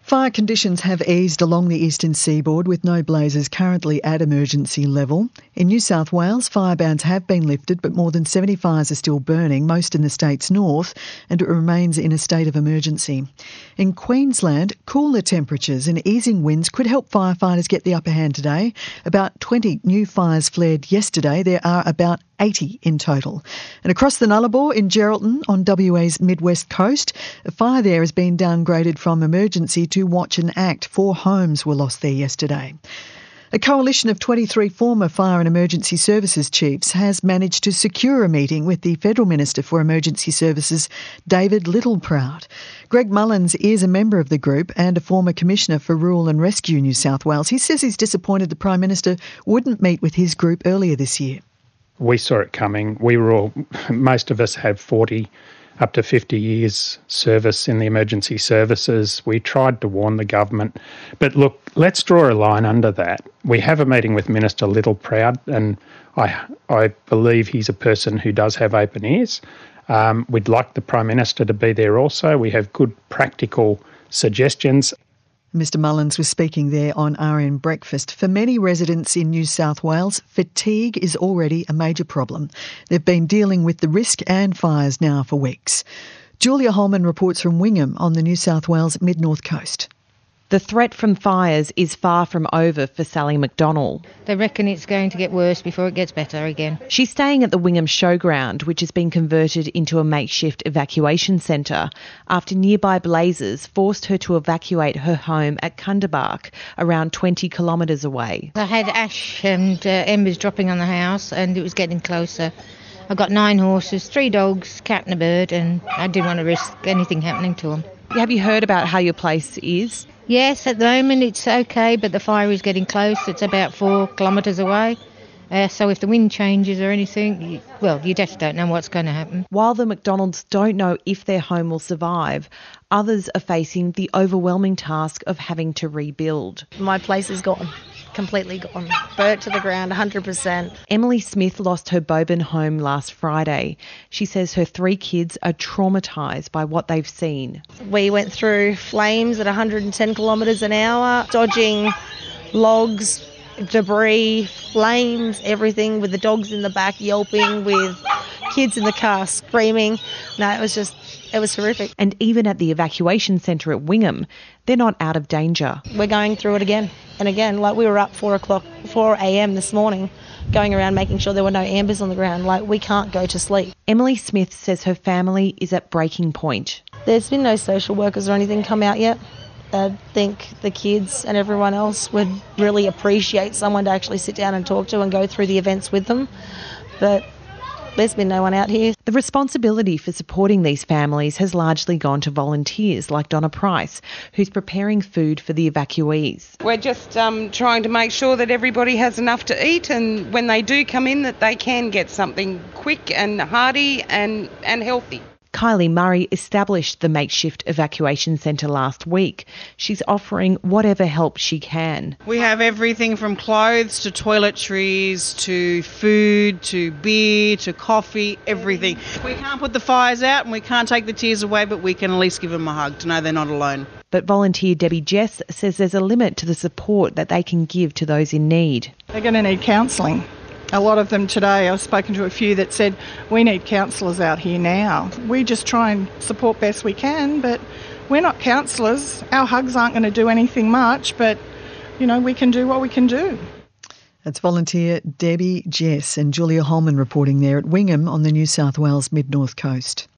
Fire conditions have eased along the eastern seaboard with no blazes currently at emergency level. In New South Wales, fire bans have been lifted, but more than 70 fires are still burning, most in the state's north, and it remains in a state of emergency. In Queensland, cooler temperatures and easing winds could help firefighters get the upper hand today. About 20 new fires flared yesterday. There are about 80 in total. And across the Nullarbor in Geraldton on WA's mid-west coast, a fire there has been downgraded from emergency to watch and act. 4 homes were lost there yesterday. A coalition of 23 former fire and emergency services chiefs has managed to secure a meeting with the Federal Minister for Emergency Services, David Littleproud. Greg Mullins is a member of the group and a former Commissioner for Rural and Rescue New South Wales. He says he's disappointed the Prime Minister wouldn't meet with his group earlier this year. We saw it coming. Most of us have 40 up to 50 years service in the emergency services. We tried to warn the government. But look, let's draw a line under that. We have a meeting with Minister Littleproud, and I believe he's a person who does have open ears. We'd like the Prime Minister to be there also. We have good practical suggestions. Mr Mullins was speaking there on RN Breakfast. For many residents in New South Wales, fatigue is already a major problem. They've been dealing with the risk and fires now for weeks. Julia Holman reports from Wingham on the New South Wales mid-north coast. The threat from fires is far from over for Sally McDonnell. They reckon it's going to get worse before it gets better again. She's staying at the Wingham Showground, which has been converted into a makeshift evacuation centre after nearby blazes forced her to evacuate her home at Cundabark, around 20 kilometres away. I had ash and embers dropping on the house and it was getting closer. I got 9 horses, 3 dogs, cat and a bird, and I didn't want to risk anything happening to them. Have you heard about how your place is? Yes, at the moment it's okay, but the fire is getting close. It's about 4 kilometres away. So if the wind changes or anything, you just don't know what's going to happen. While the McDonalds don't know if their home will survive, others are facing the overwhelming task of having to rebuild. My place is gone. Completely gone. Burnt to the ground, 100%. Emily Smith lost her Boban home last Friday. She says her 3 kids are traumatised by what they've seen. We went through flames at 110 kilometres an hour, dodging logs, debris, flames, everything, with the dogs in the back yelping, with kids in the car screaming. No, it was horrific. And even at the evacuation centre at Wingham, they're not out of danger. We're going through it again and again. Like, we were up 4 a.m. this morning, going around making sure there were no embers on the ground. Like, we can't go to sleep. Emily Smith says her family is at breaking point. There's been no social workers or anything come out yet. I think the kids and everyone else would really appreciate someone to actually sit down and talk to and go through the events with them. But there's been no one out here. The responsibility for supporting these families has largely gone to volunteers like Donna Price, who's preparing food for the evacuees. We're just trying to make sure that everybody has enough to eat, and when they do come in, that they can get something quick and hearty and healthy. Kylie Murray established the makeshift evacuation centre last week. She's offering whatever help she can. We have everything from clothes to toiletries to food to beer to coffee, everything. We can't put the fires out and we can't take the tears away, but we can at least give them a hug to know they're not alone. But volunteer Debbie Jess says there's a limit to the support that they can give to those in need. They're going to need counselling. A lot of them today, I've spoken to a few that said, we need counsellors out here now. We just try and support best we can, but we're not counsellors. Our hugs aren't going to do anything much, but, we can do what we can do. That's volunteer Debbie Jess and Julia Holman reporting there at Wingham on the New South Wales mid-north coast.